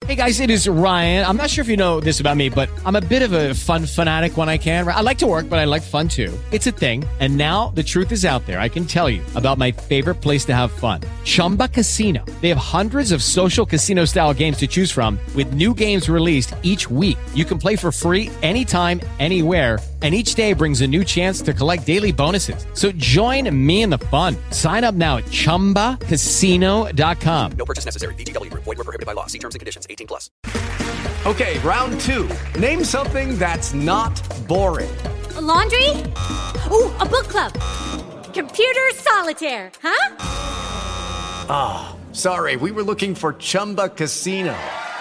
Hey guys, it is Ryan. I'm not sure if you know this about me, but I'm a bit of a fun fanatic when I can. I like to work, but I like fun too. It's a thing. And now the truth is out there. I can tell you about my favorite place to have fun. Chumba Casino. They have hundreds of social casino style games to choose from with new games released each week. You can play for free anytime, anywhere. And each day brings a new chance to collect daily bonuses. So join me in the fun. Sign up now at ChumbaCasino.com. No purchase necessary. VGW Group. Void where prohibited by law. See terms and conditions. 18+. Okay, round two. Name something that's not boring. A laundry? Ooh, a book club. Computer solitaire, huh? Ah, sorry. We were looking for Chumba Casino.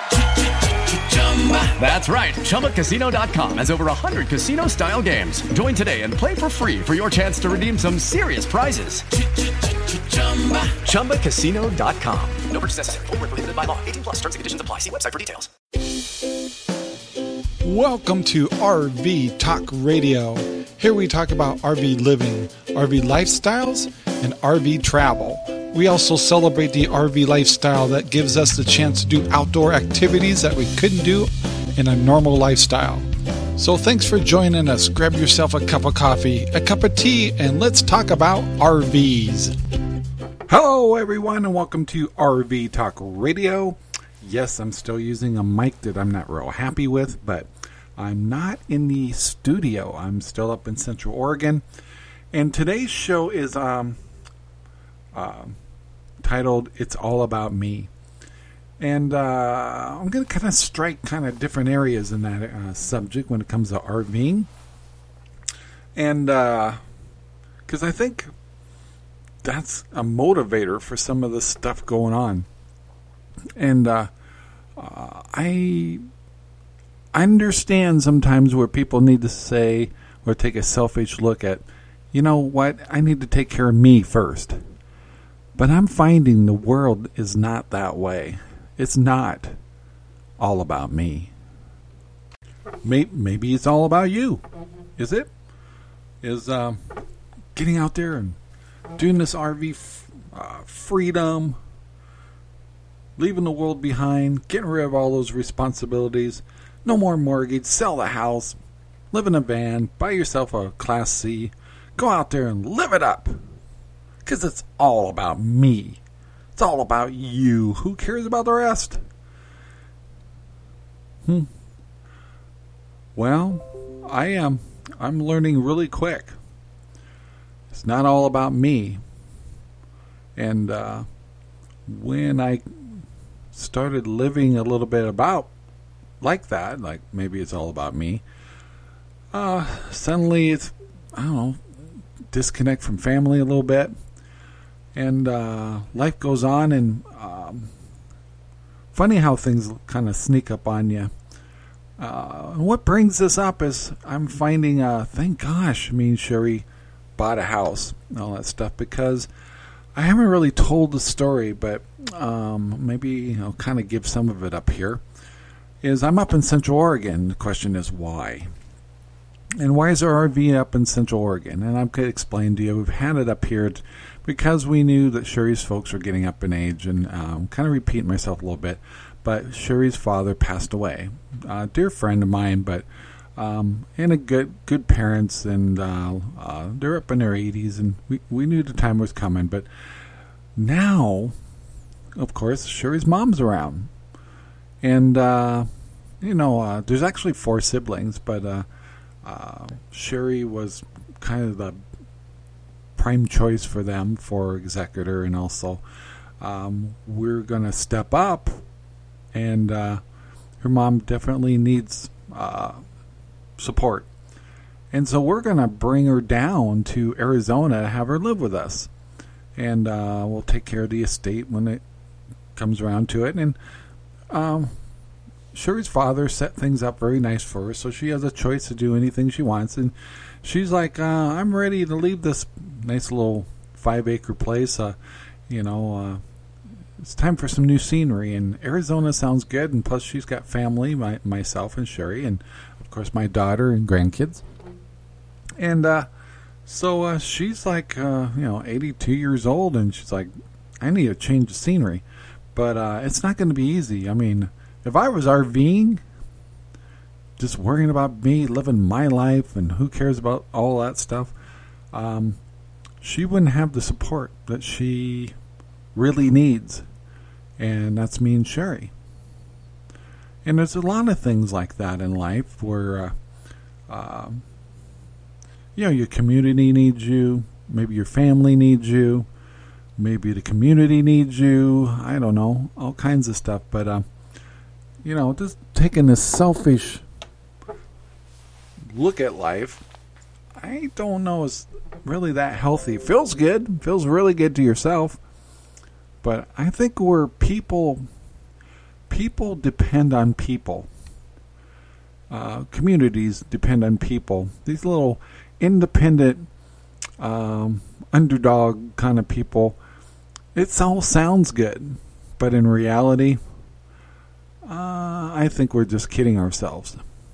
That's right. ChumbaCasino.com has over 100 casino-style games. Join today and play for free for your chance to redeem some serious prizes. ChumbaCasino.com. No purchase necessary. Void where prohibited by law. 18+. Terms and conditions apply. See website for details. Welcome to RV Talk Radio. Here we talk about RV living, RV lifestyles, and RV travel. We also celebrate the RV lifestyle that gives us the chance to do outdoor activities that we couldn't do in a normal lifestyle. So thanks for joining us. Grab yourself a cup of coffee, a cup of tea, and let's talk about RVs. Hello, everyone, and welcome to RV Talk Radio. Yes, I'm still using a mic that I'm not real happy with, but I'm not in the studio. I'm still up in Central Oregon. And today's show is titled It's All About Me. And I'm going to kind of strike kind of different areas in that subject when it comes to RVing. And because I think that's a motivator for some of the stuff going on. And I understand sometimes where people need to say or take a selfish look at, you know what, I need to take care of me first. But I'm finding the world is not that way. It's not all about me. Maybe it's all about you. Is it? Is getting out there and doing this RV freedom, leaving the world behind, getting rid of all those responsibilities, no more mortgage, sell the house, live in a van, buy yourself a Class C, go out there and live it up. Because it's all about me. It's all about you. Who cares about the rest? Well, I am. I'm learning really quick. It's not all about me. And when I started living a little bit about like that, like maybe it's all about me, suddenly it's, I don't know, disconnect from family a little bit. And life goes on, and funny how things kind of sneak up on you. And what brings this up is I'm finding, thank gosh, me and Sherry bought a house and all that stuff, because I haven't really told the story, but maybe I'll kind of give some of it up here. Is I'm up in Central Oregon. The question is why? And why is our RV up in Central Oregon? And I'm going to explain to you. We've had it up here because we knew that Sherry's folks were getting up in age, and kind of repeating myself a little bit, but Sherry's father passed away. A dear friend of mine, but and a good parents, and they're up in their 80s, and we knew the time was coming. But now, of course, Sherry's mom's around, and there's actually 4 siblings, but Sherry was kind of the prime choice for them for executor, and also we're going to step up, and her mom definitely needs support, and so we're going to bring her down to Arizona to have her live with us, and we'll take care of the estate when it comes around to it. And Sherry's father set things up very nice for her, so she has a choice to do anything she wants. And she's like, I'm ready to leave this nice little 5-acre place. It's time for some new scenery. And Arizona sounds good. And plus, she's got family, myself and Sherry, and of course my daughter and grandkids. And so she's like, 82 years old, and she's like, I need to change the scenery. But it's not going to be easy. I mean, if I was RVing, just worrying about me, living my life, and who cares about all that stuff, she wouldn't have the support that she really needs. And that's me and Sherry. And there's a lot of things like that in life where, your community needs you. Maybe your family needs you. Maybe the community needs you. I don't know. All kinds of stuff. But, just taking this selfish look at life, I don't know is really that healthy. Feels good. Feels really good to yourself. But I think we're people depend on people. Communities depend on people. These little independent underdog kind of people, it all sounds good, but in reality, I think we're just kidding ourselves.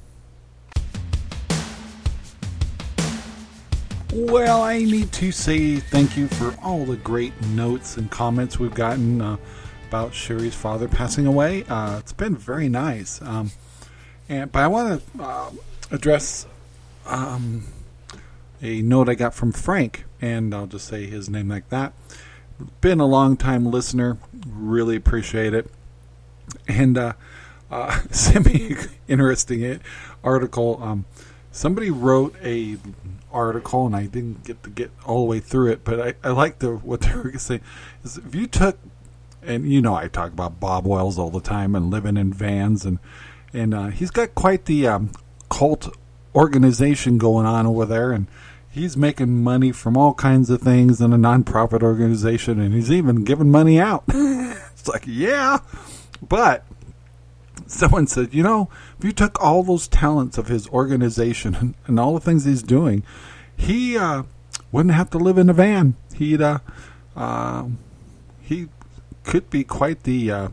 Well, I need to say thank you for all the great notes and comments we've gotten about Sherry's father passing away. It's been very nice. But I want to address a note I got from Frank, and I'll just say his name like that. Been a long time listener, really appreciate it. And sent me interesting article. Somebody wrote a article, and I didn't get all the way through it, but I like what they were saying. Is if you took, and I talk about Bob Wells all the time and living in vans, and he's got quite the cult organization going on over there, and he's making money from all kinds of things in a nonprofit organization, and he's even giving money out. It's like, yeah, but someone said, if you took all those talents of his organization and all the things he's doing, he wouldn't have to live in a van. He could be quite the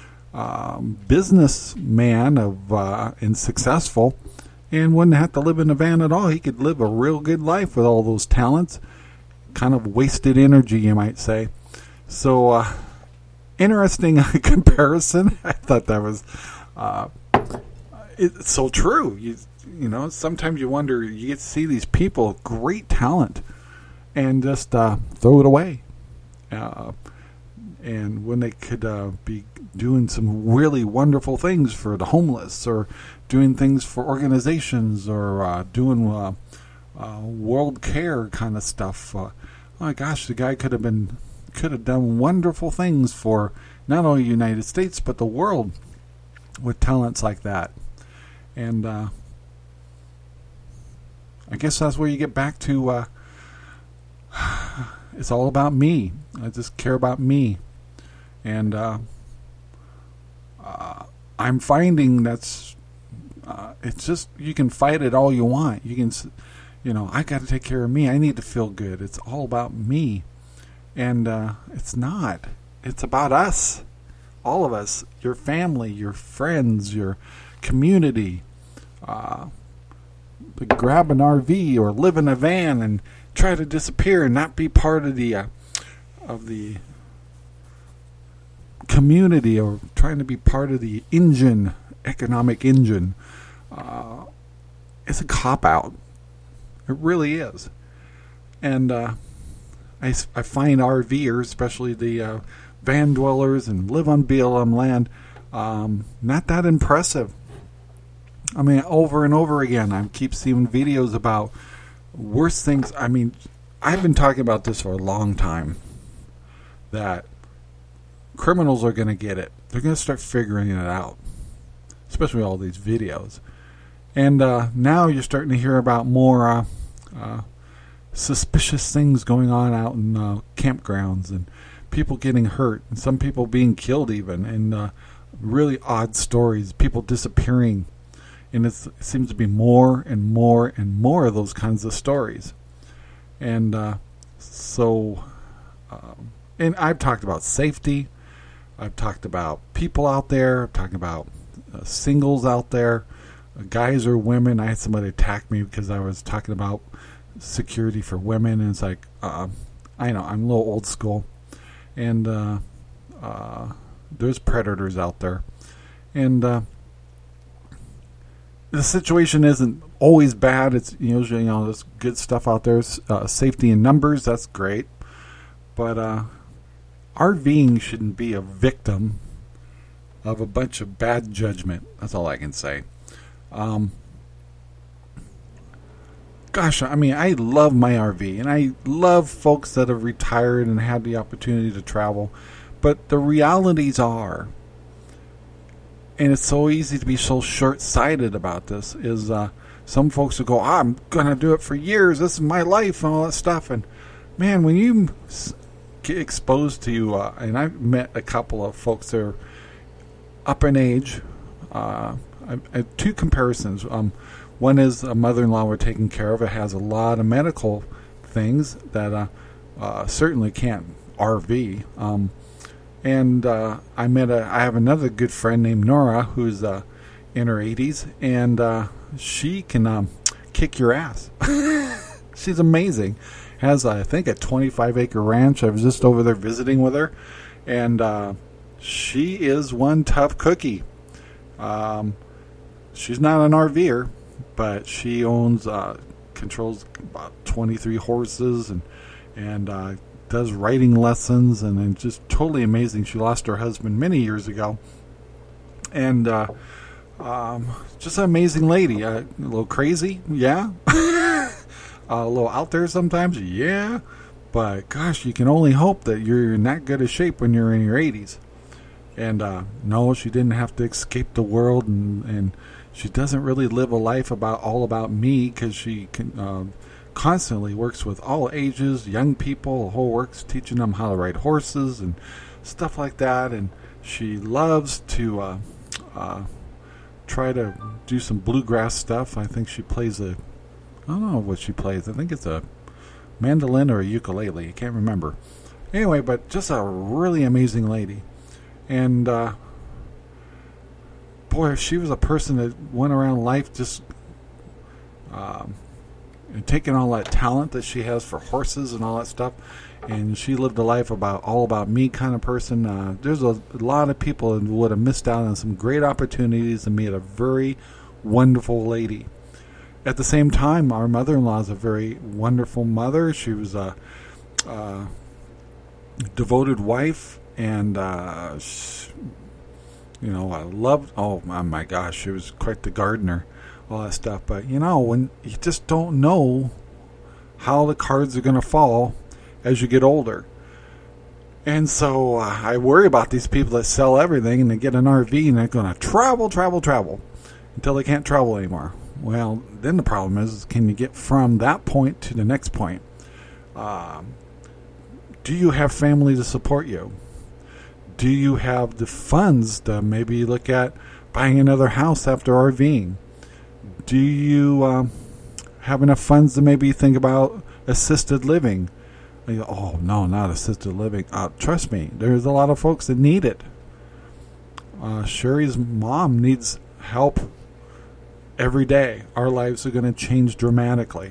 businessman and successful, and wouldn't have to live in a van at all. He could live a real good life with all those talents. Kind of wasted energy, you might say. So, interesting comparison. I thought that was it's so true. Sometimes you wonder, you get to see these people with great talent and just throw it away. And when they could be doing some really wonderfmy things for the homeless, or doing things for organizations, or doing world care kind of stuff. Oh my gosh, the guy could have done wonderful things for not only the United States but the world with talents like that. And I guess that's where you get back to it's all about me. I just care about me. And I'm finding that's it's just, you can fight it all you want. You can, I got to take care of me. I need to feel good. It's all about me. And it's not. It's about us. All of us. Your family, your friends, your community. Grab an RV or live in a van and try to disappear and not be part of the community, or trying to be part of the economic engine. It's a cop-out. It really is. And I find RVers, especially the van dwellers and live on BLM land, not that impressive. I mean, over and over again, I keep seeing videos about worse things. I mean, I've been talking about this for a long time, that criminals are going to get it. They're going to start figuring it out, especially all these videos. And now you're starting to hear about more suspicious things going on out in campgrounds, and people getting hurt, and some people being killed even, and really odd stories, people disappearing. And it seems to be more and more and more of those kinds of stories. And and I've talked about safety. I've talked about people out there. I've talked about singles out there, guys or women. I had somebody attack me because I was talking about security for women. And it's like, I know, I'm a little old school. And there's predators out there. And the situation isn't always bad. It's usually, there's good stuff out there. Safety in numbers, that's great. But RVing shouldn't be a victim of a bunch of bad judgment. That's all I can say. Gosh, I mean, I love my RV, and I love folks that have retired and had the opportunity to travel. But the realities are, and it's so easy to be so short-sighted about this, is some folks will go, I'm going to do it for years, this is my life, and all that stuff. And, man, when you get exposed to, and I've met a couple of folks that are up in age, I have two comparisons. One is a mother-in-law we're taking care of. It has a lot of medical things that certainly can't RV. And I have another good friend named Nora who's in her 80s, and she can kick your ass. She's amazing. Has, I think, a 25-acre ranch. I was just over there visiting with her, and she is one tough cookie. She's not an RVer, but she controls about 23 horses and does riding lessons, and just totally amazing. She lost her husband many years ago, and just an amazing lady. A little crazy, yeah. A little out there sometimes, yeah. But gosh, you can only hope that you're in that good a shape when you're in your 80s. And no, she didn't have to escape the world, and she doesn't really live a life all about me, because she constantly works with all ages, young people, the whole works, teaching them how to ride horses and stuff like that. And she loves to try to do some bluegrass stuff. I think she plays I don't know what she plays. I think it's a mandolin or a ukulele. I can't remember. Anyway, but just a really amazing lady. And boy, if she was a person that went around life just taking all that talent that she has for horses and all that stuff, and she lived a life all about me kind of person. There's a lot of people who would have missed out on some great opportunities and made a very wonderful lady. At the same time, our mother-in-law is a very wonderful mother. She was a devoted wife, and I loved, oh my gosh, she was quite the gardener, all that stuff. But when you just don't know how the cards are going to fall as you get older. And so I worry about these people that sell everything and they get an RV and they're going to travel until they can't travel anymore. Well, then the problem is, can you get from that point to the next point? Do you have family to support you? Do you have the funds to maybe look at buying another house after RVing? Do you have enough funds to maybe think about assisted living? Oh, no, not assisted living. Trust me, there's a lot of folks that need it. Sherry's mom needs help every day. Our lives are going to change dramatically.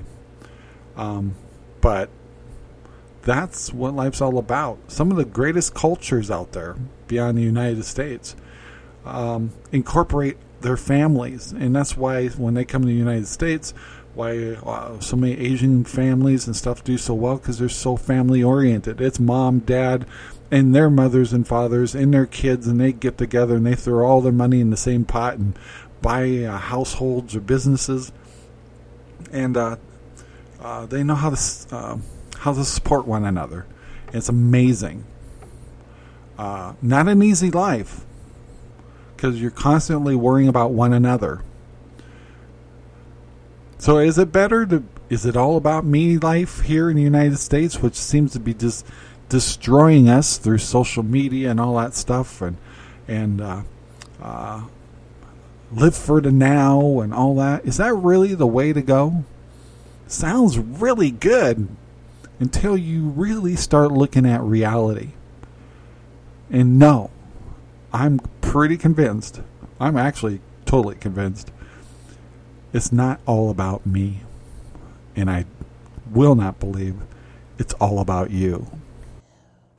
But that's what life's all about. Some of the greatest cultures out there beyond the United States incorporate their families. And that's why when they come to the United States, why so many Asian families and stuff do so well, because they're so family oriented. It's mom, dad, and their mothers and fathers and their kids, and they get together and they throw all their money in the same pot and buy households or businesses. And they know how to support one another. It's amazing. Not an easy life, because you're constantly worrying about one another. So is it all about me life here in the United States, which seems to be just destroying us through social media and all that stuff, and live for the now and all that? Is that really the way to go? Sounds really good until you really start looking at reality. And no, I'm pretty convinced. I'm actually totally convinced. It's not all about me. And I will not believe it's all about you.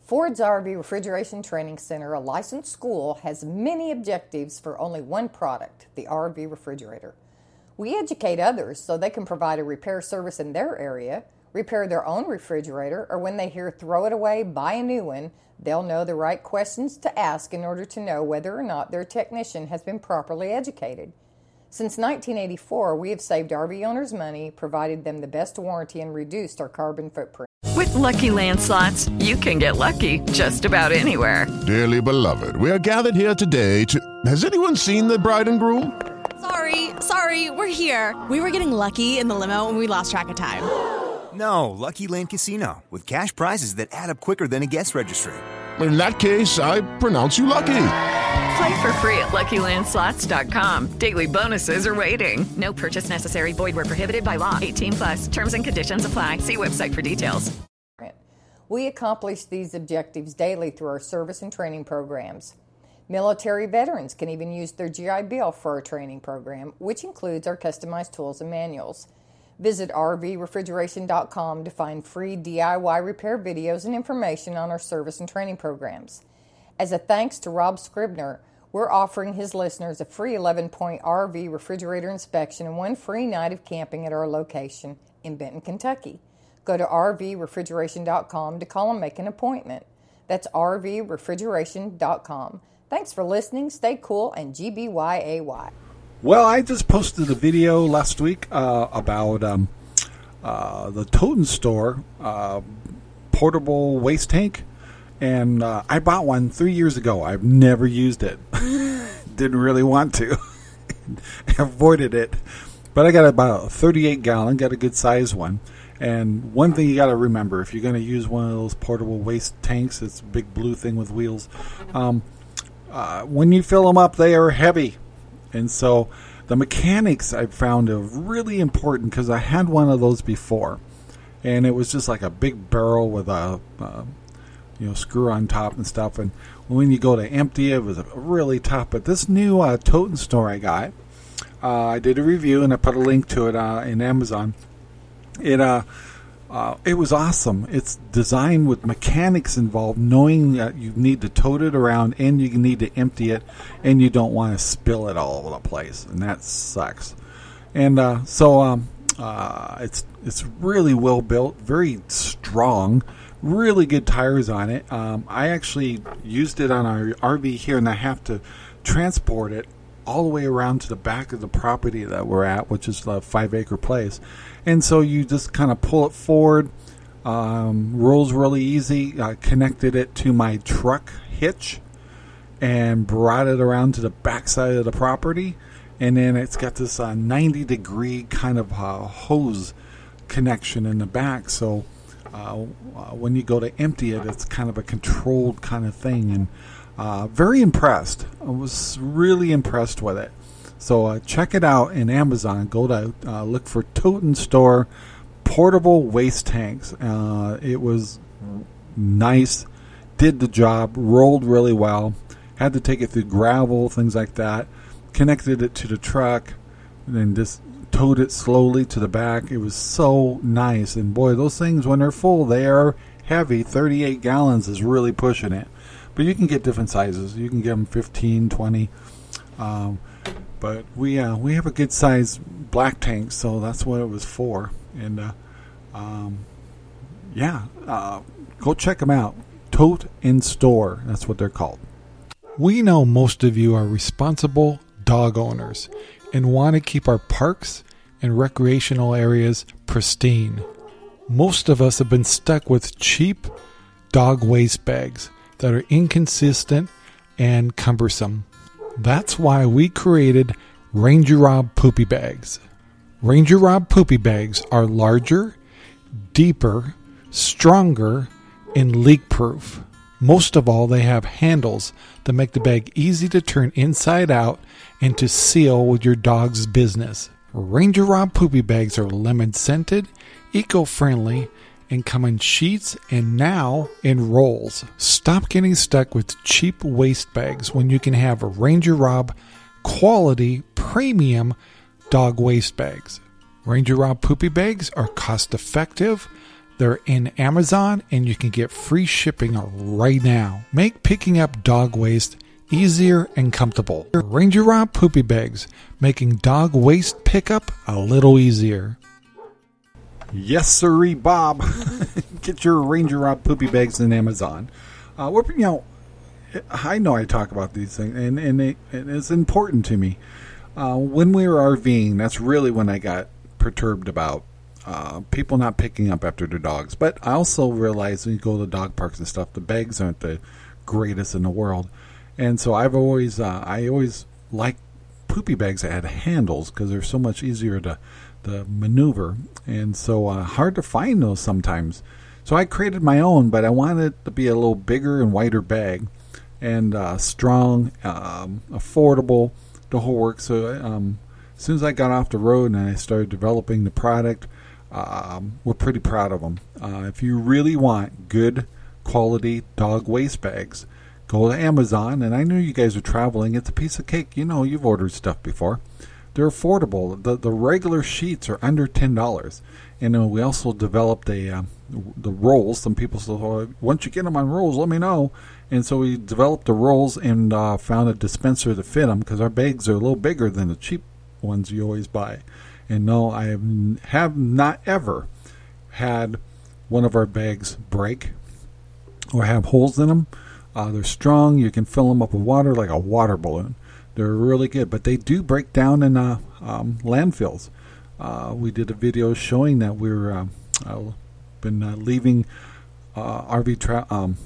Ford's RV Refrigeration Training Center, a licensed school, has many objectives for only one product, the RV refrigerator. We educate others so they can provide a repair service in their area, repair their own refrigerator, or when they hear throw it away, buy a new one, they'll know the right questions to ask in order to know whether or not their technician has been properly educated. Since 1984, we have saved RV owners money, provided them the best warranty, and reduced our carbon footprint. With Lucky Land Slots, you can get lucky just about anywhere. Dearly beloved, we are gathered here today to... Has anyone seen the bride and groom? Sorry, we're here. We were getting lucky in the limo and we lost track of time. No, Lucky Land Casino, with cash prizes that add up quicker than a guest registry. In that case, I pronounce you lucky. Play for free at LuckyLandSlots.com. Daily bonuses are waiting. No purchase necessary. Void where prohibited by law. 18+. Terms and conditions apply. See website for details. We accomplish these objectives daily through our service and training programs. Military veterans can even use their GI Bill for our training program, which includes our customized tools and manuals. Visit RVRefrigeration.com to find free DIY repair videos and information on our service and training programs. As a thanks to Rob Scribner, we're offering his listeners a free 11-point RV refrigerator inspection and one free night of camping at our location in Benton, Kentucky. Go to RVRefrigeration.com to call and make an appointment. That's RVRefrigeration.com. Thanks for listening. Stay cool and GBYAY. Well, I just posted a video last week about the Toten Store portable waste tank, and I bought one 3 years ago. I've never used it. Didn't really want to. Avoided it. But I got about a 38-gallon, got a good size one. And one thing you got to remember, if you're going to use one of those portable waste tanks, it's a big blue thing with wheels, when you fill them up, they are heavy. And so the mechanics I've found are really important, because I had one of those before, and it was just like a big barrel with a screw on top and stuff. And when you go to empty it, it was really tough. But this new Toten Store I got, I did a review and I put a link to it in Amazon. It was awesome. It's designed with mechanics involved, knowing that you need to tote it around and you need to empty it, and you don't want to spill it all over the place, and that sucks. And it's really well built, very strong, really good tires on it. I actually used it on our RV here, and I have to transport it all the way around to the back of the property that we're at, which is the 5-acre place. And so you just kind of pull it forward, rolls really easy. I connected it to my truck hitch and brought it around to the back side of the property. And then it's got this 90-degree kind of hose connection in the back. So when you go to empty it, it's kind of a controlled kind of thing. And very impressed. I was really impressed with it. So check it out in Amazon. Go to look for Toten Store portable waste tanks. It was nice, did the job, rolled really well. Had to take it through gravel, things like that. Connected it to the truck, and then just towed it slowly to the back. It was so nice. And boy, those things, when they're full, they are heavy. 38 gallons is really pushing it. But you can get different sizes. You can get them 15, 20. But we have a good size black tank, so that's what it was for. And go check them out. Toten Store, that's what they're called. We know most of you are responsible dog owners and want to keep our parks and recreational areas pristine. Most of us have been stuck with cheap dog waste bags that are inconsistent and cumbersome. That's why we created Ranger Rob Poopy Bags. Ranger Rob Poopy Bags are larger, deeper, stronger, and leak-proof. Most of all, they have handles that make the bag easy to turn inside out and to seal with your dog's business. Ranger Rob Poopy Bags are lemon-scented, eco-friendly, and come in sheets and now in rolls. Stop getting stuck with cheap waste bags when you can have a Ranger Rob quality premium dog waste bags. Ranger Rob Poopy Bags are cost effective, They're in Amazon, and you can get free shipping right now. Make picking up dog waste easier and comfortable. Ranger Rob Poopy Bags, making dog waste pickup a little easier. Yes, sirree, Bob. Get your Ranger Rob Poopy Bags in Amazon. I know I talk about these things, and it's important to me. When we were RVing, that's really when I got perturbed about people not picking up after their dogs. But I also realized when you go to dog parks and stuff, the bags aren't the greatest in the world. And so I always liked poopy bags that had handles because they're so much easier to maneuver. And so hard to find those sometimes. So I created my own, but I wanted it to be a little bigger and wider bag and strong, affordable, the whole works. So as soon as I got off the road and I started developing the product, we're pretty proud of them. If you really want good quality dog waste bags, go to Amazon. And I know you guys are traveling. It's a piece of cake. You know, you've ordered stuff before. They're affordable. The regular sheets are under $10. And we also developed the rolls. Some people said, oh, once you get them on rolls, let me know. And so we developed the rolls and found a dispenser to fit them because our bags are a little bigger than the cheap ones you always buy. And no, I have not ever had one of our bags break or have holes in them. They're strong. You can fill them up with water like a water balloon. They're really good, but they do break down in landfills. We did a video showing that we're been leaving RV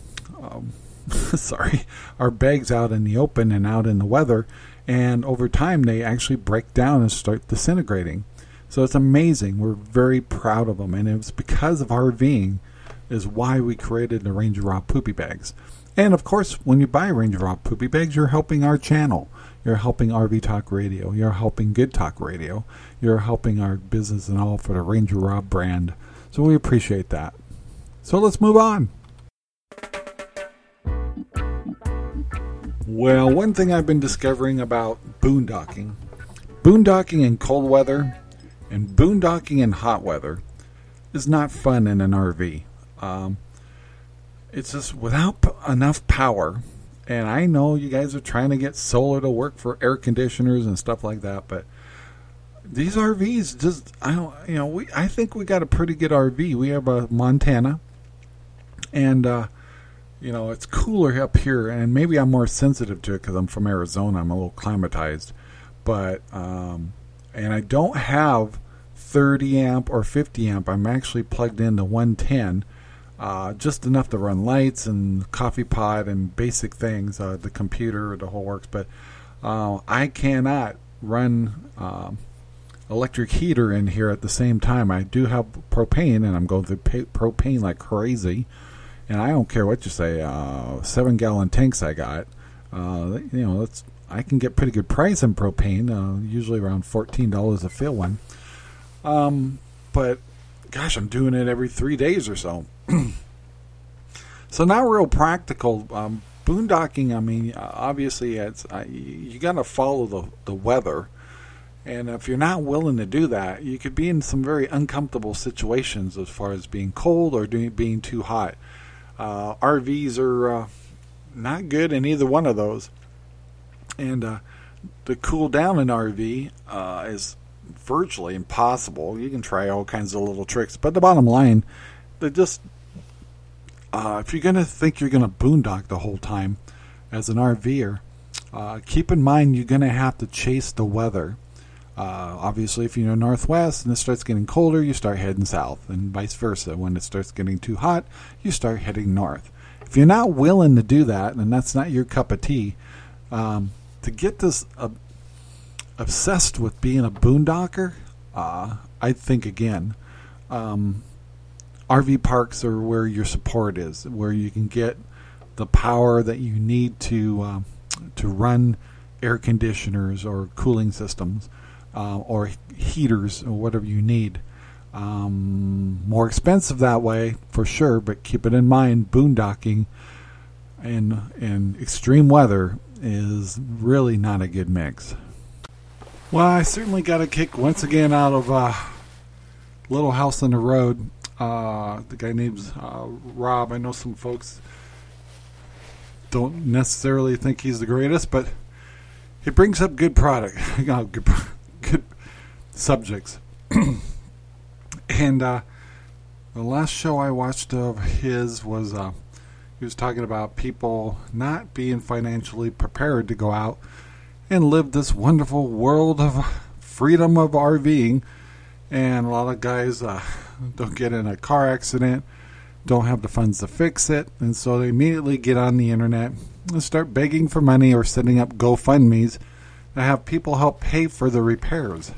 our bags out in the open and out in the weather, and over time they actually break down and start disintegrating. So it's amazing. We're very proud of them, and it was because of RVing is why we created the Ranger Rob Poopy Bags. And of course, when you buy Ranger Rob Poopy Bags, you're helping our channel. You're helping RV Talk Radio. You're helping Good Talk Radio. You're helping our business and all for the Ranger Rob brand. So we appreciate that. So let's move on. Well, one thing I've been discovering about boondocking in cold weather and boondocking in hot weather is not fun in an RV. It's just without enough power. And I know you guys are trying to get solar to work for air conditioners and stuff like that, but these RVs just, I think we got a pretty good RV. We have a Montana, and it's cooler up here, and maybe I'm more sensitive to it because I'm from Arizona. I'm a little climatized, but and I don't have 30 amp or 50 amp. I'm actually plugged into 110. Just enough to run lights and coffee pot and basic things, the computer, the whole works. But I cannot run electric heater in here at the same time. I do have propane, and I'm going through propane like crazy. And I don't care what you say. 7-gallon tanks I got. I can get pretty good price in propane. Usually around $14 a fill one. But gosh, I'm doing it every 3 days or so. So not real practical. Boondocking, I mean, obviously it's you got to follow the weather, and if you're not willing to do that, you could be in some very uncomfortable situations as far as being cold or being too hot. RVs are not good in either one of those, and to cool down an RV is virtually impossible. You can try all kinds of little tricks, but the bottom line, they're just if you're going to think you're going to boondock the whole time as an RVer, keep in mind you're going to have to chase the weather. Obviously, if you're in the Northwest and it starts getting colder, you start heading south, and vice versa. When it starts getting too hot, you start heading north. If you're not willing to do that, and that's not your cup of tea, to get this obsessed with being a boondocker, I think again, RV parks are where your support is, where you can get the power that you need to run air conditioners or cooling systems or heaters or whatever you need. More expensive that way for sure, but keep it in mind, boondocking in extreme weather is really not a good mix. Well, I certainly got a kick once again out of Little House on the Road. The guy named Rob. I know some folks don't necessarily think he's the greatest, but he brings up good product, good subjects. And the last show I watched of his was he was talking about people not being financially prepared to go out and live this wonderful world of freedom of RVing. And a lot of guys don't get in a car accident, don't have the funds to fix it, and so they immediately get on the internet and start begging for money or setting up GoFundMes to have people help pay for the repairs.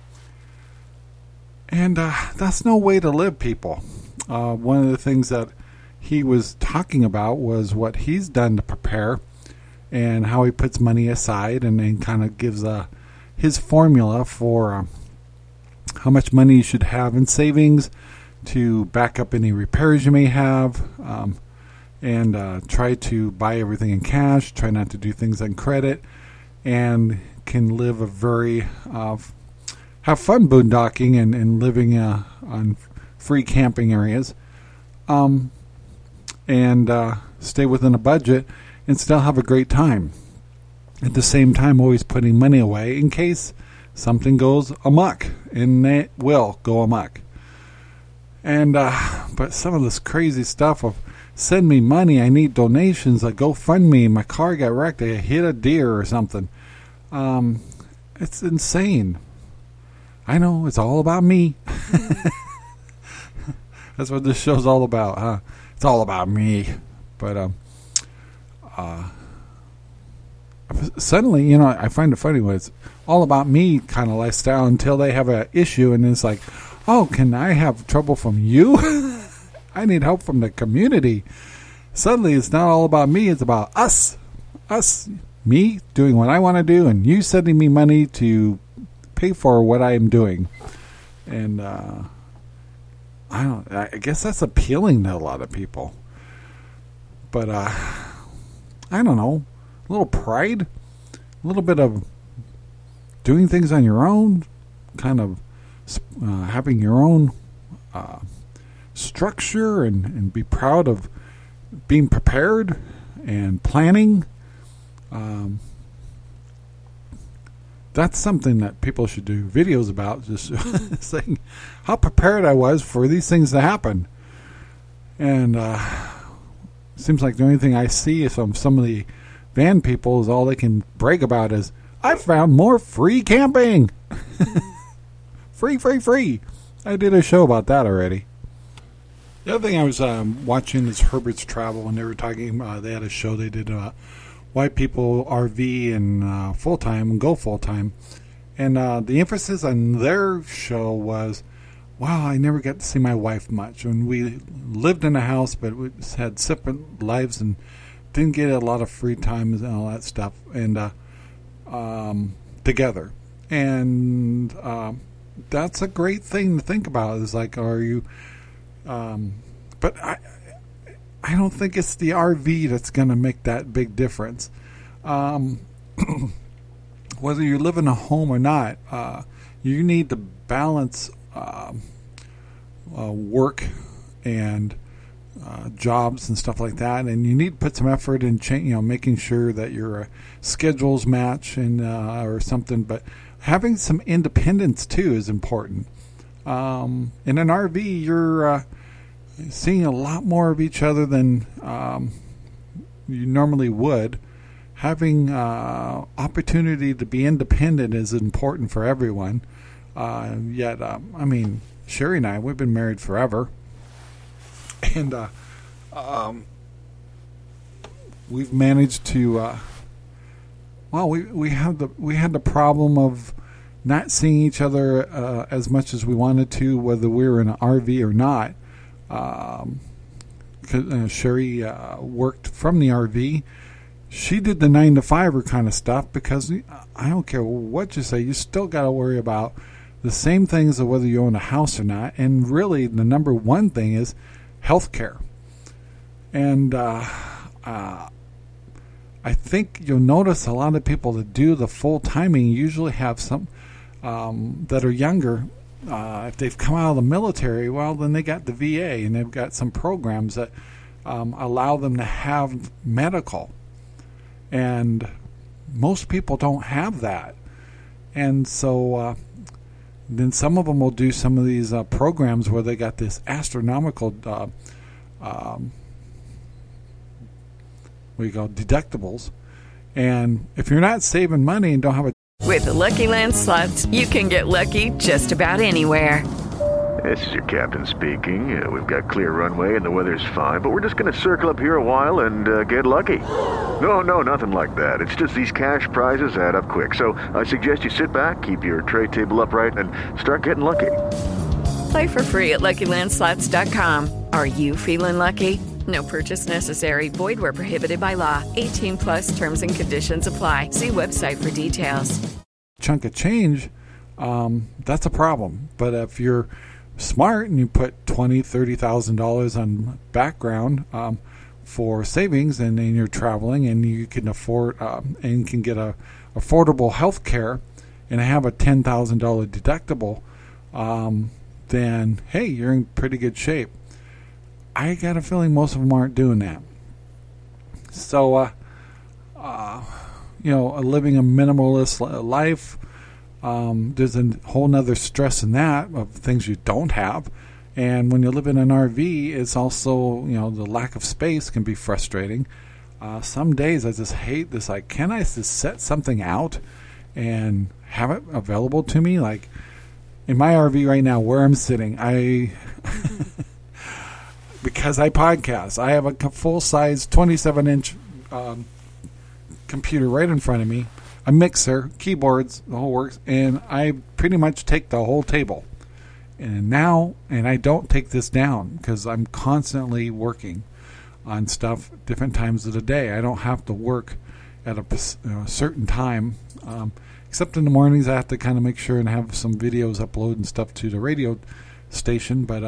And that's no way to live, people. One of the things that he was talking about was what he's done to prepare and how he puts money aside, and then kind of gives his formula for how much money you should have in savings to back up any repairs you may have, and try to buy everything in cash, try not to do things on credit, and can live a very have fun boondocking and living on free camping areas, and stay within a budget and still have a great time. At the same time, always putting money away in case something goes amok, and it will go amok. And but some of this crazy stuff of send me money, I need donations, like GoFundMe, my car got wrecked, I hit a deer or something. It's insane. I know, it's all about me. That's what this show's all about, huh? It's all about me. But suddenly, I find it funny when it's all about me kind of lifestyle until they have an issue, and it's like, oh, can I have trouble from you? I need help from the community. Suddenly, it's not all about me. It's about us. Me doing what I want to do, and you sending me money to pay for what I am doing. And I guess that's appealing to a lot of people. But I don't know. A little pride, a little bit of doing things on your own, kind of having your own structure, and be proud of being prepared and planning. That's something that people should do videos about, just saying how prepared I was for these things to happen. And seems like the only thing I see is from some of the van people is all they can brag about is, I found more free camping. Free. I did a show about that already. The other thing I was watching is Herbert's Travel, and they were talking, they had a show they did about why people RV and full-time and go full-time. And the emphasis on their show was, wow, I never got to see my wife much. And we lived in a house, but we had separate lives and didn't get a lot of free time and all that stuff, and together. And that's a great thing to think about. It's like, are you... but I don't think it's the RV that's going to make that big difference. Whether you live in a home or not, you need to balance work and jobs and stuff like that, and you need to put some effort in making sure that your schedules match and or something. But having some independence too is important. In an RV, you're seeing a lot more of each other than you normally would. Having opportunity to be independent is important for everyone. Yet, Sherry and I, we've been married forever, and we've managed to. We had the problem of not seeing each other as much as we wanted to, whether we were in an RV or not. Sherry worked from the RV. She did the 9-to-5 kind of stuff because I don't care what you say, you still got to worry about the same things of whether you own a house or not. And really, the number one thing is health care. And I think you'll notice a lot of people that do the full timing usually have some that are younger if they've come out of the military, well, then they got the VA, and they've got some programs that allow them to have medical. And most people don't have that. And so then some of them will do some of these programs where they got this astronomical deductibles. And if you're not saving money and don't have a... With the Lucky Land Slots, you can get lucky just about anywhere. This is your captain speaking. We've got clear runway and the weather's fine, but we're just going to circle up here a while and get lucky. No, nothing like that. It's just these cash prizes add up quick. So I suggest you sit back, keep your tray table upright, and start getting lucky. Play for free at LuckyLandSlots.com. Are you feeling lucky? No purchase necessary. Void where prohibited by law. 18 plus terms and conditions apply. See website for details. Chunk of change, that's a problem. But if you're smart and you put $20,000, $30,000 on background for savings, and then you're traveling and you can afford and can get a affordable health care and have a $10,000 deductible, then hey, you're in pretty good shape. I got a feeling most of them aren't doing that. So, living a minimalist life, there's a whole nother stress in that of things you don't have. And when you live in an RV, it's also, the lack of space can be frustrating. Some days I just hate this. Like, can I just set something out and have it available to me? Like, in my RV right now, where I'm sitting, because I podcast, I have a full-size 27-inch computer right in front of me, a mixer, keyboards, the whole works, and I pretty much take the whole table. And I don't take this down because I'm constantly working on stuff different times of the day. I don't have to work at a certain time, except in the mornings. I have to kind of make sure and have some videos upload and stuff to the radio station, but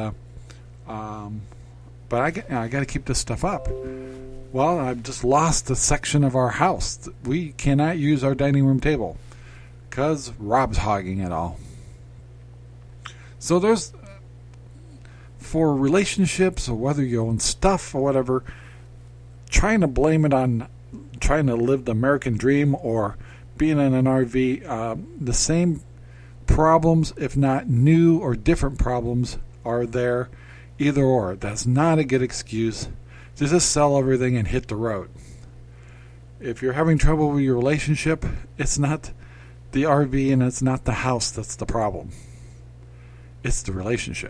I got to keep this stuff up. Well, I've just lost a section of our house. We cannot use our dining room table because Rob's hogging it all. So there's, for relationships or whether you own stuff or whatever, trying to blame it on trying to live the American dream or being in an RV, the same problems, if not new or different problems, are there. Either or. That's not a good excuse to just sell everything and hit the road. If you're having trouble with your relationship, it's not the RV and it's not the house that's the problem. It's the relationship.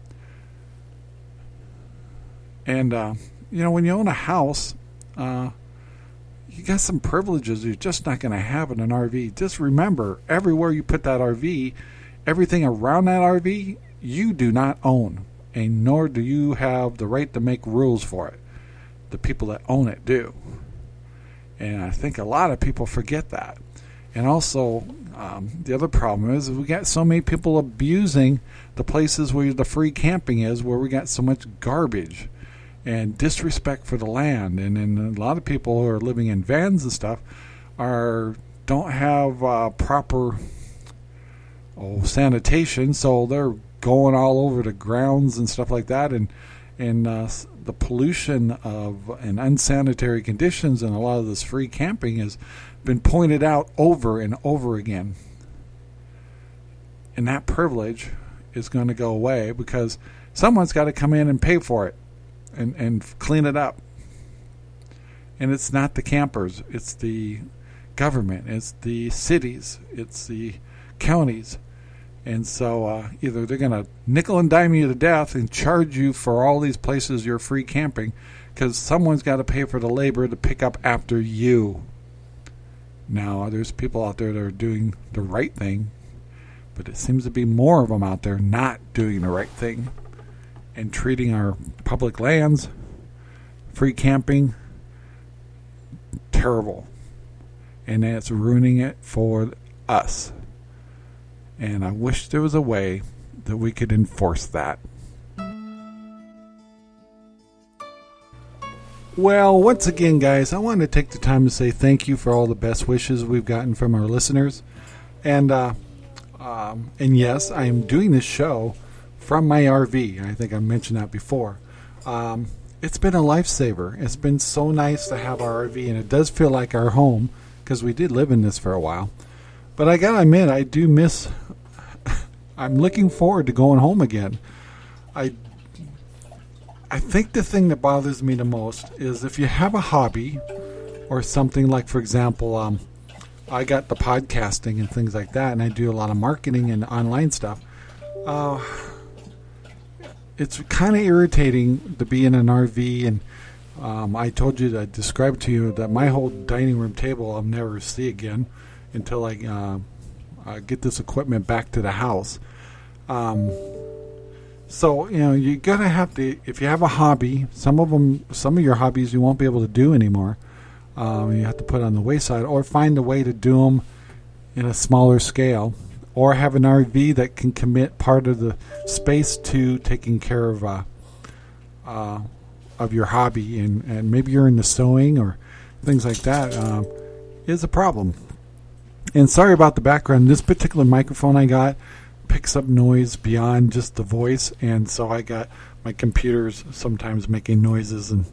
And, when you own a house, you got some privileges you're just not going to have in an RV. Just remember, everywhere you put that RV, everything around that RV, you do not own. And nor do you have the right to make rules for it. The people that own it do. And I think a lot of people forget that. And also, the other problem is we got so many people abusing the places where the free camping is, where we got so much garbage and disrespect for the land. And a lot of people who are living in vans and stuff don't have proper sanitation, so they're going all over the grounds and stuff like that, and the pollution and unsanitary conditions and a lot of this free camping has been pointed out over and over again. And that privilege is going to go away because someone's got to come in and pay for it and clean it up. And it's not the campers, it's the government, it's the cities, it's the counties. And so either they're going to nickel and dime you to death and charge you for all these places you're free camping because someone's got to pay for the labor to pick up after you. Now, there's people out there that are doing the right thing, but it seems to be more of them out there not doing the right thing and treating our public lands, free camping, terrible. And it's ruining it for us. And I wish there was a way that we could enforce that. Well, once again, guys, I wanted to take the time to say thank you for all the best wishes we've gotten from our listeners. And And yes, I am doing this show from my RV. I think I mentioned that before. It's been a lifesaver. It's been so nice to have our RV, and it does feel like our home because we did live in this for a while. But I gotta admit, I do miss. I'm looking forward to going home again. I think the thing that bothers me the most is if you have a hobby or something like, for example, I got the podcasting and things like that, and I do a lot of marketing and online stuff. It's kind of irritating to be in an RV, and I told you, I described to you that my whole dining room table I'll never see again until I get this equipment back to the house. So, you gotta have to, if you have a hobby, some of your hobbies you won't be able to do anymore. You have to put on the wayside, or find a way to do them in a smaller scale, or have an RV that can commit part of the space to taking care of your hobby, and maybe you're into sewing or things like that, is a problem. And sorry about the background. This particular microphone I got picks up noise beyond just the voice, and so I got my computers sometimes making noises and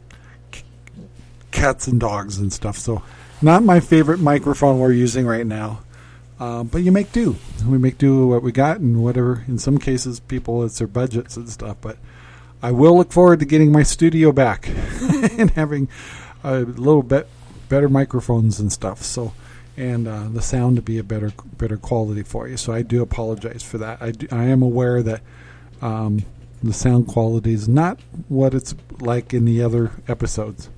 cats and dogs and stuff. So not my favorite microphone we're using right now, but you make do. We make do what we got, and whatever. In some cases, people, it's their budgets and stuff, but I will look forward to getting my studio back and having a little bit better microphones and stuff. So, and the sound to be a better quality for you. So I do apologize for that. I am aware that the sound quality is not what it's like in the other episodes,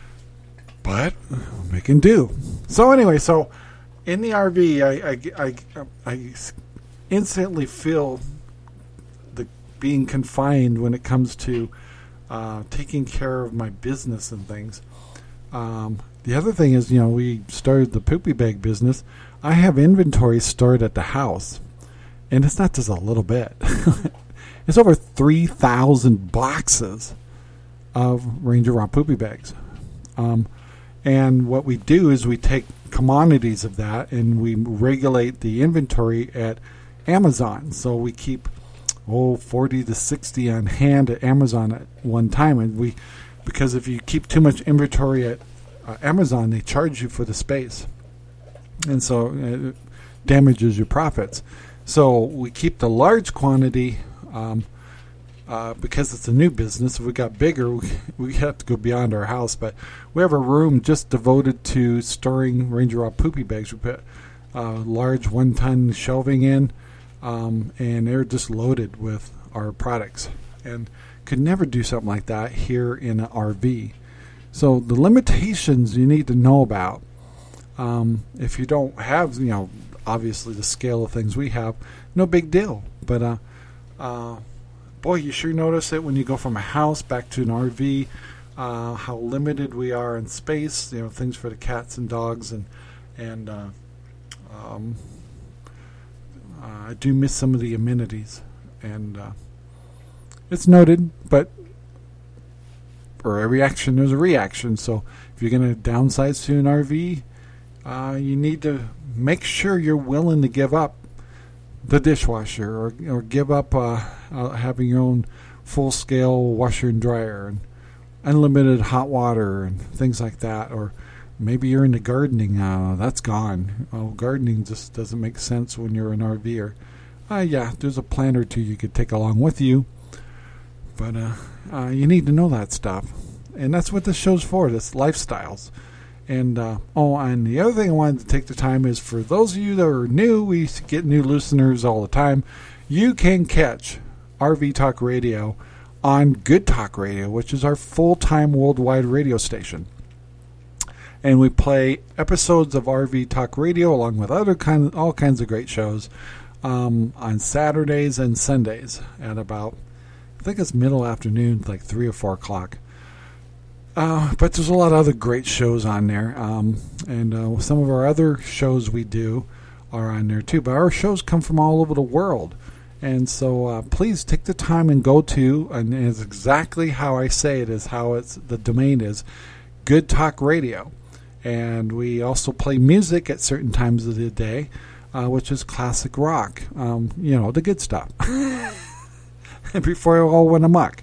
but we can do. So anyway, so in the RV, I instantly feel the being confined when it comes to taking care of my business and things. The other thing is, we started the poopy bag business. I have inventory stored at the house, and it's not just a little bit. It's over 3,000 boxes of Ranger Rob poopy bags. And what we do is we take commodities of that and we regulate the inventory at Amazon. So we keep 40 to 60 on hand at Amazon at one time, and because if you keep too much inventory at Amazon, they charge you for the space, and so it damages your profits. So we keep the large quantity because it's a new business. If we got bigger, we have to go beyond our house, but we have a room just devoted to storing Ranger Rob poopy bags. We put large 1-ton shelving in, and they're just loaded with our products, and could never do something like that here in an RV. So the limitations you need to know about, if you don't have, obviously the scale of things we have, no big deal. But boy, you sure notice it when you go from a house back to an RV, how limited we are in space. Things for the cats and dogs, and I do miss some of the amenities, and it's noted, but for every action, there's a reaction. So if you're going to downsize to an RV, you need to make sure you're willing to give up the dishwasher, or give up having your own full-scale washer and dryer, and unlimited hot water and things like that. Or maybe you're into gardening. That's gone. Gardening just doesn't make sense when you're an RVer. Yeah, there's a plant or two you could take along with you, but you need to know that stuff. And that's what this show's for, this lifestyles. And and the other thing I wanted to take the time is, for those of you that are new, we get new listeners all the time. You can catch RV Talk Radio on Good Talk Radio, which is our full-time worldwide radio station. And we play episodes of RV Talk Radio along with all kinds of great shows on Saturdays and Sundays at about, I think it's middle afternoon, like 3 or 4 o'clock. But there's a lot of other great shows on there. And some of our other shows we do are on there too. But our shows come from all over the world. And so please take the time and go to, and it's exactly how I say it, is how the domain is, Good Talk Radio. And we also play music at certain times of the day. which is classic rock. The good stuff. Before it all went amok.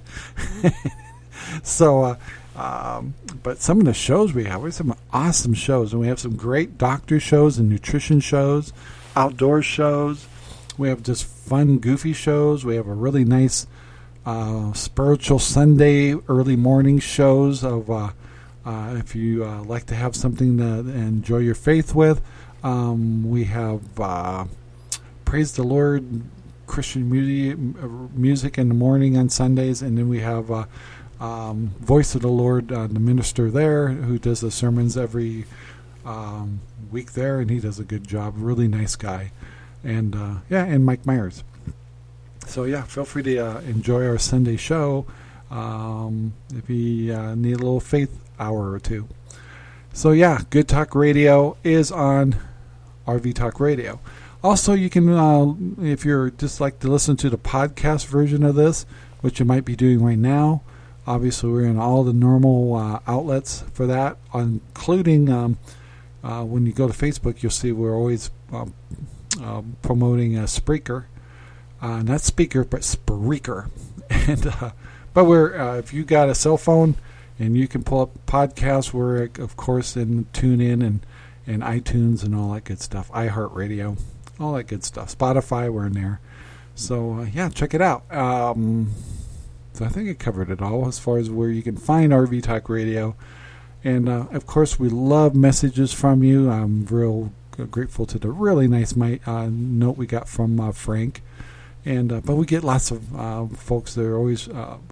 So, but some of the shows we have some awesome shows, and we have some great doctor shows and nutrition shows, outdoor shows. We have just fun, goofy shows. We have a really nice spiritual Sunday early morning shows of if you like to have something to enjoy your faith with. We have Praise the Lord Christian music in the morning on Sundays, and then we have Voice of the Lord, the minister there, who does the sermons every week there, and he does a good job. Really nice guy. And and Mike Myers. So feel free to enjoy our Sunday show if you need a little faith hour or two. So Good Talk Radio is on RV Talk Radio. Also, you can, if you're just like to listen to the podcast version of this, which you might be doing right now. Obviously, we're in all the normal outlets for that, including when you go to Facebook, you'll see we're always promoting a Spreaker. Not Speaker, but Spreaker. And but we're if you got a cell phone and you can pull up podcasts, we're of course in TuneIn and iTunes and all that good stuff. iHeartRadio, all that good stuff. Spotify, we're in there. So check it out. So I think I covered it all as far as where you can find RV Talk Radio. And of course, we love messages from you. I'm real grateful to the really nice note we got from Frank. And but we get lots of folks that are always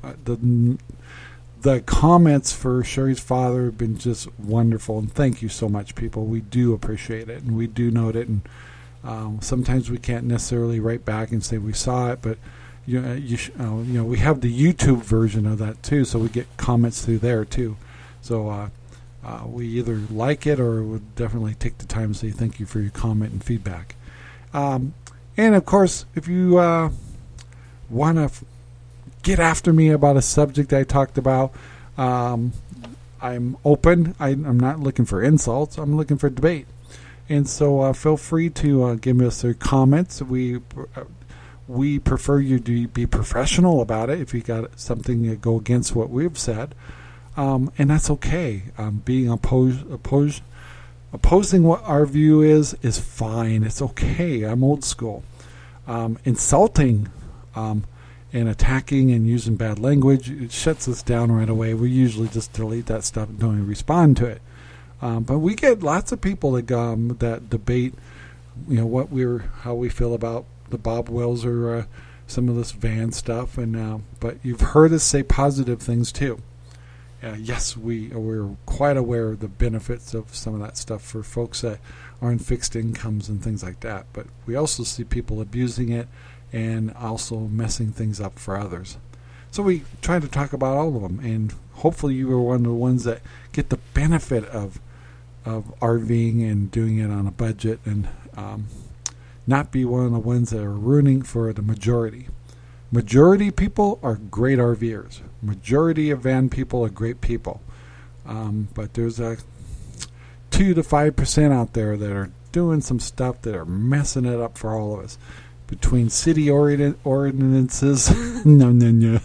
the comments for Sherry's father have been just wonderful, and thank you so much, people. We do appreciate it, and we do note it. And sometimes we can't necessarily write back and say we saw it, but we have the YouTube version of that too, so we get comments through there too. So we either like it or would definitely take the time to say thank you for your comment and feedback. And of course, if you want to get after me about a subject I talked about, I'm open. I'm not looking for insults. I'm looking for debate. And so feel free to give us your comments. We prefer you to be professional about it if you got something to go against what we've said. And that's okay. Being opposing what our view is fine. It's okay. I'm old school. Insulting and attacking and using bad language, it shuts us down right away. We usually just delete that stuff and don't even respond to it. But we get lots of people that debate, how we feel about the Bob Wells or some of this van stuff. And but you've heard us say positive things too. Yes, we're quite aware of the benefits of some of that stuff for folks that are in fixed incomes and things like that. But we also see people abusing it and also messing things up for others. So we try to talk about all of them, and hopefully you are one of the ones that get the benefit of RVing and doing it on a budget, and not be one of the ones that are ruining for the majority. Majority people are great RVers. Majority of van people are great people. But there's a 2 to 5% out there that are doing some stuff that are messing it up for all of us. Between city ordinances, and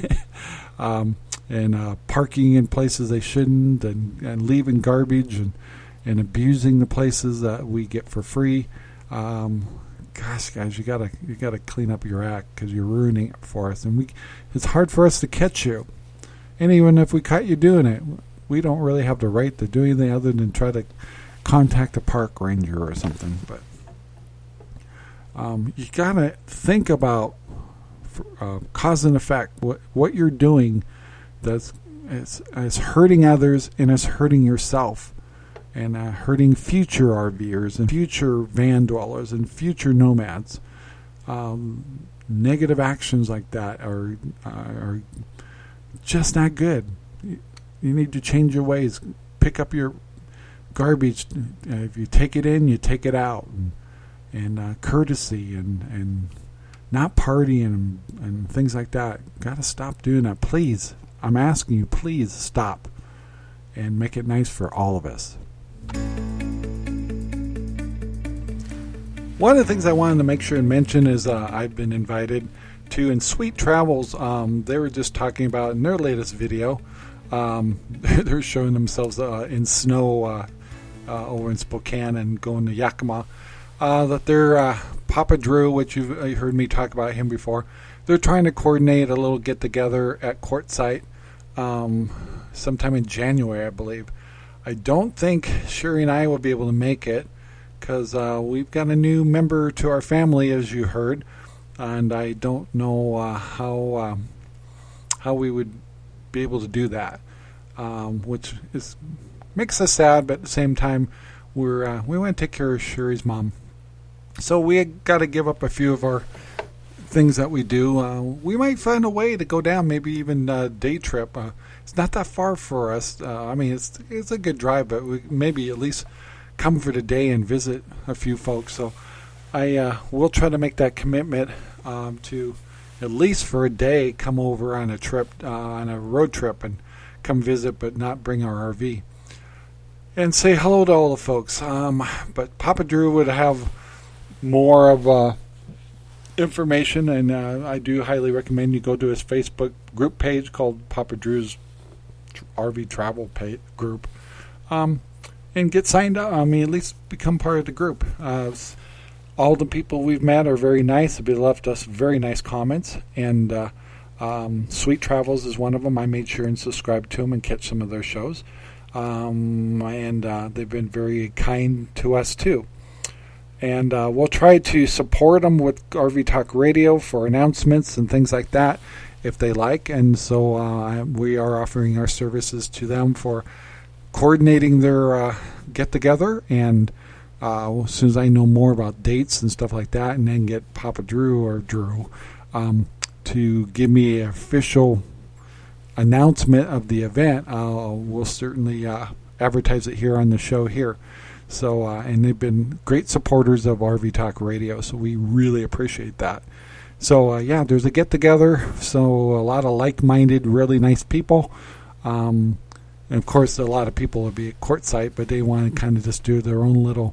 parking in places they shouldn't, and leaving garbage, and abusing the places that we get for free. Gosh, guys, you gotta clean up your act, because you're ruining it for us, and it's hard for us to catch you. And even if we caught you doing it, we don't really have the right to do anything other than try to contact a park ranger or something. But you gotta think about cause and effect. What you're doing is hurting others, and it's hurting yourself, and hurting future RVers and future van dwellers and future nomads. Negative actions like that are just not good. You need to change your ways. Pick up your garbage. If you take it in, you take it out. And courtesy and not partying and things like that. Got to stop doing that. Please, I'm asking you, please stop and make it nice for all of us. One of the things I wanted to make sure and mention is I've been invited to in Sweet Travels. They were just talking about in their latest video. They're showing themselves in snow over in Spokane and going to Yakima. That they're Papa Drew, which you've heard me talk about him before. They're trying to coordinate a little get together at Quartzsite sometime in January, I believe. I don't think Sherry and I will be able to make it because we've got a new member to our family, as you heard, and I don't know how we would be able to do that, which makes us sad, but at the same time, we want to take care of Sherry's mom. So we got to give up a few of our things that we do. We might find a way to go down, maybe even a day trip. It's not that far for us. I mean, it's a good drive, but we maybe at least come for the day and visit a few folks. So I will try to make that commitment to at least for a day come over on a trip, on a road trip, and come visit, but not bring our RV. And say hello to all the folks. But Papa Drew would have more of information, and I do highly recommend you go to his Facebook group page called Papa Drew's RV Travel group, and get signed up. I mean, at least become part of the group. All the people we've met are very nice. They've left us very nice comments, and Sweet Travels is one of them. I made sure and subscribe to them and catch some of their shows. And they've been very kind to us too. And we'll try to support them with RV Talk Radio for announcements and things like that if they like. And so we are offering our services to them for coordinating their get-together. And as soon as I know more about dates and stuff like that, and then get Papa Drew or Drew to give me an official announcement of the event, we'll certainly advertise it here on the show here. So, and they've been great supporters of RV Talk Radio, so we really appreciate that. So, yeah, there's a get-together, so a lot of like-minded, really nice people. And, of course, a lot of people will be at Quartzsite, but they want to kind of just do their own little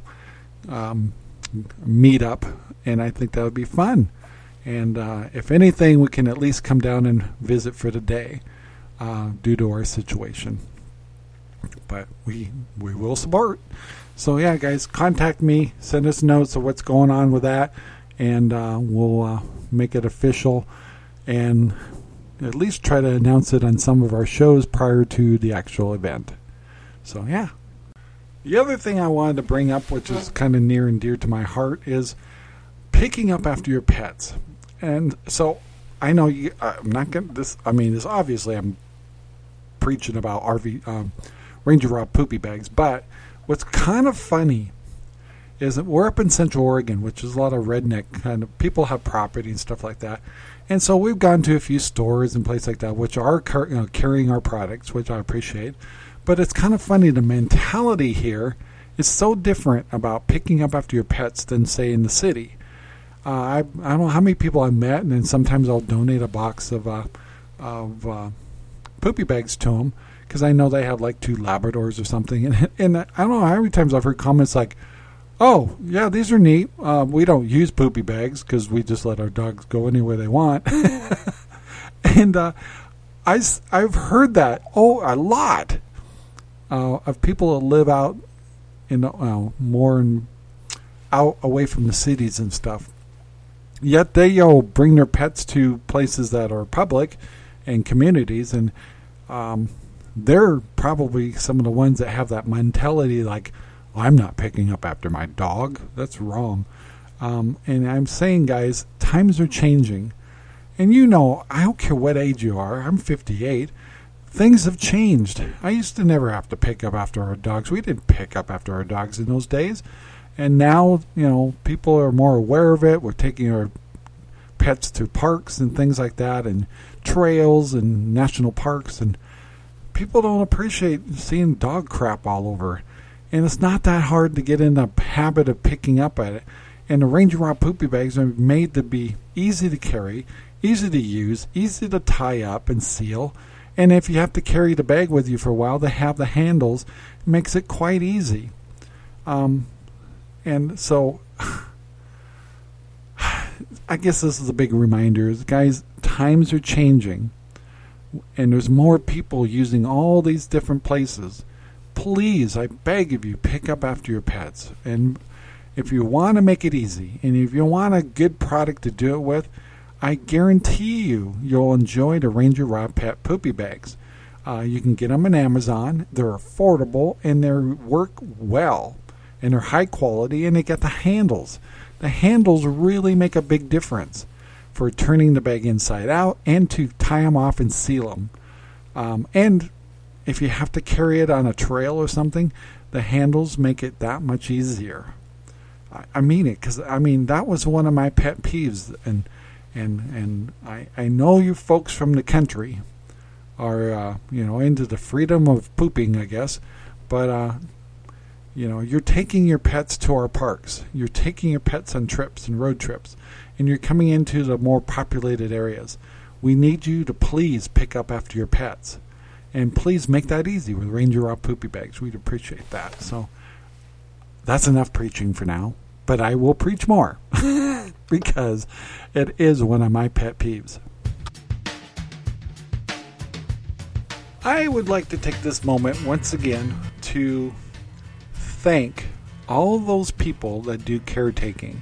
meet-up, and I think that would be fun. And if anything, we can at least come down and visit for the day due to our situation. But we will support. So, yeah, guys, contact me. Send us notes of what's going on with that, and we'll make it official and at least try to announce it on some of our shows prior to the actual event. So, yeah. The other thing I wanted to bring up, which is kind of near and dear to my heart, is picking up after your pets. And so I know I'm not going to this. I mean, this obviously I'm preaching about RV Ranger Rob poopy bags, but what's kind of funny is that we're up in Central Oregon, which is a lot of redneck kind of people have property and stuff like that. And so we've gone to a few stores and places like that, which are carrying our products, which I appreciate. But it's kind of funny. The mentality here is so different about picking up after your pets than, say, in the city. I don't know how many people I've met, and then sometimes I'll donate a box of poopy bags to them because I know they have like 2 Labradors or something. And I don't know how many times I've heard comments like, "Oh, yeah, these are neat. We don't use poopy bags because we just let our dogs go anywhere they want." And I've heard that a lot of people that live out in more out away from the cities and stuff. Yet they bring their pets to places that are public and communities, and they're probably some of the ones that have that mentality like, I'm not picking up after my dog. That's wrong. And I'm saying, guys, times are changing. And I don't care what age you are. I'm 58. Things have changed. I used to never have to pick up after our dogs. We didn't pick up after our dogs in those days. And now, people are more aware of it. We're taking our pets to parks and things like that, and trails and national parks. And people don't appreciate seeing dog crap all over. And it's not that hard to get in the habit of picking up at it. And the Ranger Rob poopy bags are made to be easy to carry, easy to use, easy to tie up and seal. And if you have to carry the bag with you for a while, they have the handles. It makes it quite easy. And so I guess this is a big reminder, is, guys, times are changing, and there's more people using all these different places. Please, I beg of you, pick up after your pets. And if you want to make it easy, and if you want a good product to do it with, I guarantee you'll enjoy the Ranger Raw Pet Poopy Bags. You can get them on Amazon. They're affordable, and they work well, and they're high quality, and they got the handles. The handles really make a big difference for turning the bag inside out and to tie them off and seal them. And if you have to carry it on a trail or something, the handles make it that much easier. I mean it, because that was one of my pet peeves, and I know you folks from the country are into the freedom of pooping, I guess, but you're taking your pets to our parks, you're taking your pets on trips and road trips, and you're coming into the more populated areas. We need you to please pick up after your pets, and please make that easy with Ranger Raw Poopy Bags. We'd appreciate that. So that's enough preaching for now, but I will preach more because it is one of my pet peeves. I would like to take this moment once again to thank all those people that do caretaking.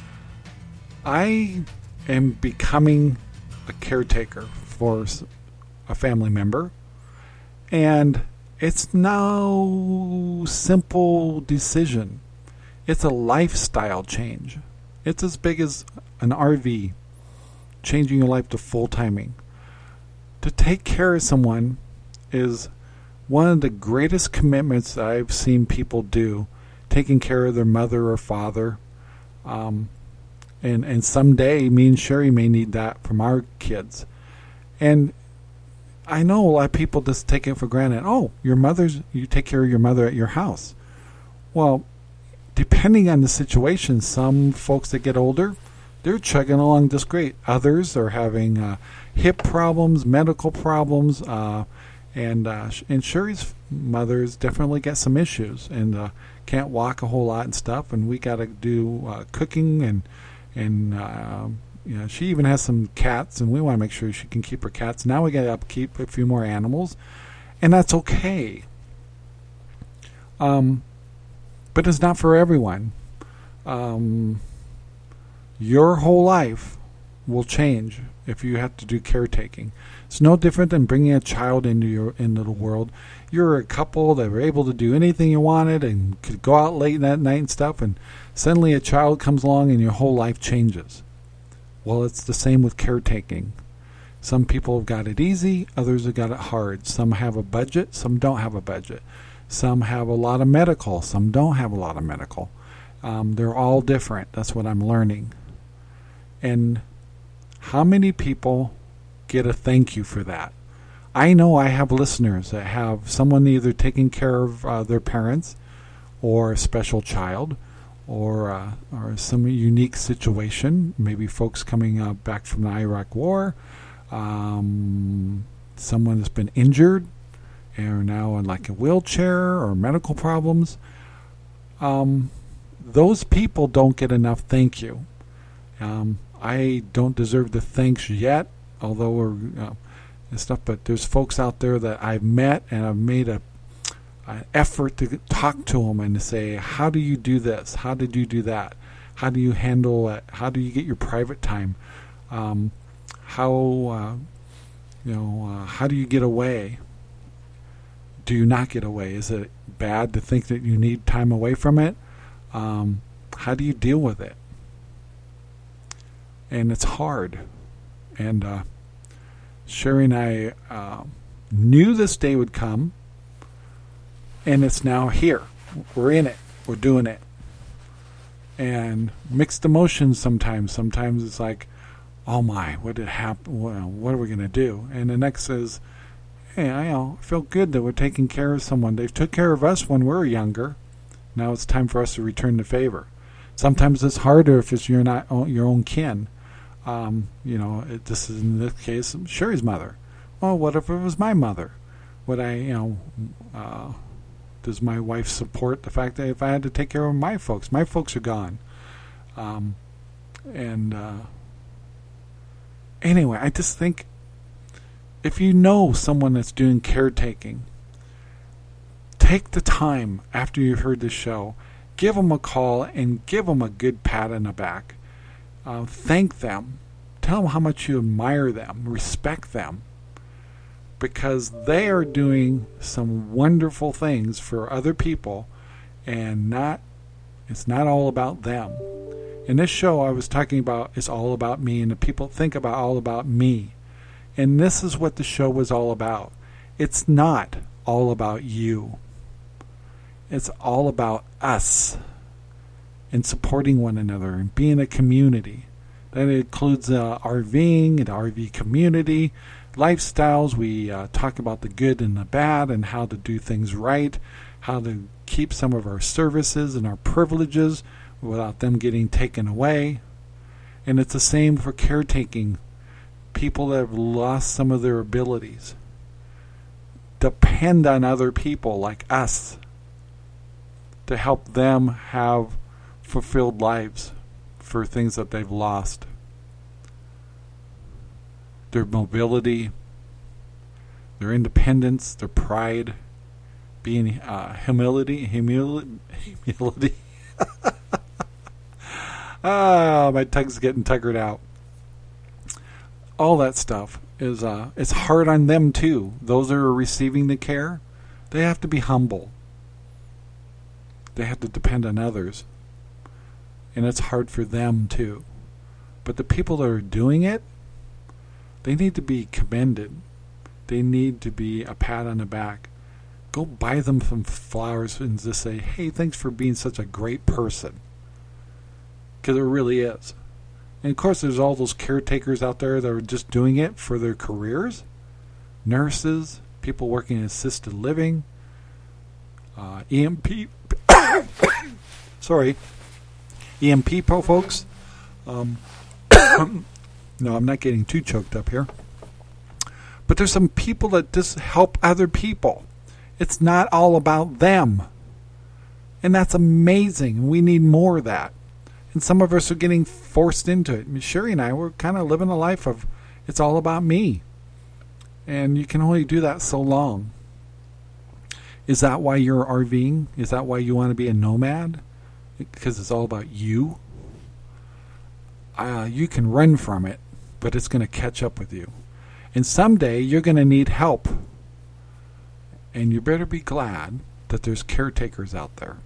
I am becoming a caretaker for a family member, and it's no simple decision. It's a lifestyle change. It's as big as an RV, changing your life to full timing. To take care of someone is one of the greatest commitments that I've seen people do, taking care of their mother or father. And someday me and Sherry may need that from our kids. And I know a lot of people just take it for granted. Oh, you take care of your mother at your house. Well, depending on the situation, some folks that get older, they're chugging along just great. Others are having hip problems, medical problems, and Sherry's mother's definitely got some issues and can't walk a whole lot and stuff. And we got to do cooking and she even has some cats, and we want to make sure she can keep her cats. Now we got to upkeep a few more animals, and that's okay. But it's not for everyone. Your whole life will change if you have to do caretaking. It's no different than bringing a child into the world. You're a couple that were able to do anything you wanted and could go out late that night and stuff, and suddenly a child comes along and your whole life changes. Well, it's the same with caretaking. Some people have got it easy, others have got it hard. Some have a budget, some don't have a budget. Some have a lot of medical, some don't have a lot of medical. They're all different. That's what I'm learning. And how many people get a thank you for that? I know I have listeners that have someone either taking care of their parents or a special child or some unique situation, maybe folks coming back from the Iraq War, someone that's been injured and are now in like a wheelchair or medical problems. Those people don't get enough thank you. I don't deserve the thanks yet, although we're and stuff, but there's folks out there that I've met and I've made an effort to talk to them and to say, how do you do this? How did you do that? How do you handle it? How do you get your private time? How do you get away? Do you not get away? Is it bad to think that you need time away from it? How do you deal with it? And it's hard. And Sherry and I knew this day would come, and it's now here. We're in it. We're doing it. And mixed emotions sometimes. Sometimes it's like, oh my, what did happen? What are we going to do? And the next is, hey, I feel good that we're taking care of someone. They took care of us when we were younger. Now it's time for us to return the favor. Sometimes it's harder if it's not your own kin. This is in this case Sherry's mother. Oh, what if it was my mother? Would does my wife support the fact that if I had to take care of my folks are gone? And anyway, I just think if you know someone that's doing caretaking, take the time after you've heard the show, give them a call and give them a good pat on the back. Thank them. Tell them how much you admire them, respect them, because they are doing some wonderful things for other people, and it's not all about them. In this show I was talking about, it's all about me, and the people think about all about me. And this is what the show was all about. It's not all about you. It's all about us and supporting one another and being a community. That includes RVing, the RV community, lifestyles. We talk about the good and the bad and how to do things right, how to keep some of our services and our privileges without them getting taken away. And it's the same for caretaking. People that have lost some of their abilities depend on other people like us to help them have fulfilled lives for things that they've lost. Their mobility, their independence, their pride, being humility. My tongue's getting tuckered out. All that stuff is it's hard on them too. Those that are receiving the care, they have to be humble. They have to depend on others. And it's hard for them too. But the people that are doing it, they need to be commended. They need to be a pat on the back. Go buy them some flowers and just say, hey, thanks for being such a great person. Because it really is. And of course there's all those caretakers out there that are just doing it for their careers. Nurses, people working in assisted living, EMP EMP folks. No, I'm not getting too choked up here. But there's some people that just help other people. It's not all about them. And that's amazing. We need more of that. And some of us are getting forced into it. I mean, Sherry and I, we're kind of living a life of it's all about me. And you can only do that so long. Is that why you're RVing? Is that why you want to be a nomad? Because it's all about you? You can run from it, but it's going to catch up with you. And someday you're going to need help. And you better be glad that there's caretakers out there.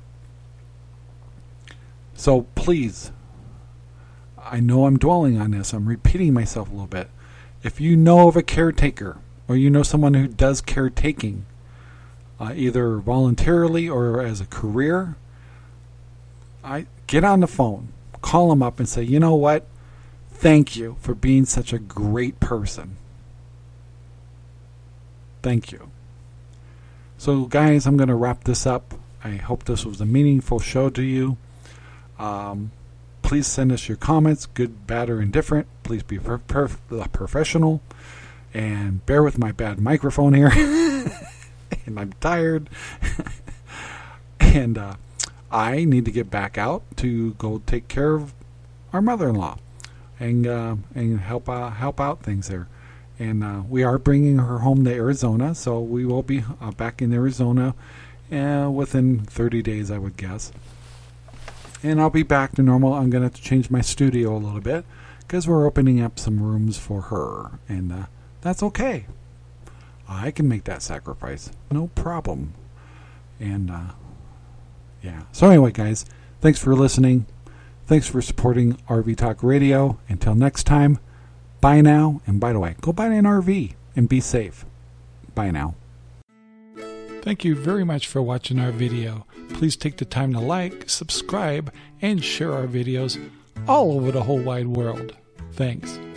So please, I know I'm dwelling on this. I'm repeating myself a little bit. If you know of a caretaker, or you know someone who does caretaking, either voluntarily or as a career, get on the phone. Call them up and say, you know what? Thank you for being such a great person. Thank you. So guys, I'm going to wrap this up. I hope this was a meaningful show to you. Please send us your comments, good, bad, or indifferent. Please be professional. And bear with my bad microphone here. And I'm tired. And I need to get back out to go take care of our mother-in-law and help out things there. And we are bringing her home to Arizona, so we will be back in Arizona within 30 days, I would guess. And I'll be back to normal. I'm going to have to change my studio a little bit because we're opening up some rooms for her, and that's okay. I can make that sacrifice, no problem. And yeah. So anyway, guys, thanks for listening. Thanks for supporting RV Talk Radio. Until next time, bye now. And by the way, go buy an RV and be safe. Bye now. Thank you very much for watching our video. Please take the time to like, subscribe, and share our videos all over the whole wide world. Thanks.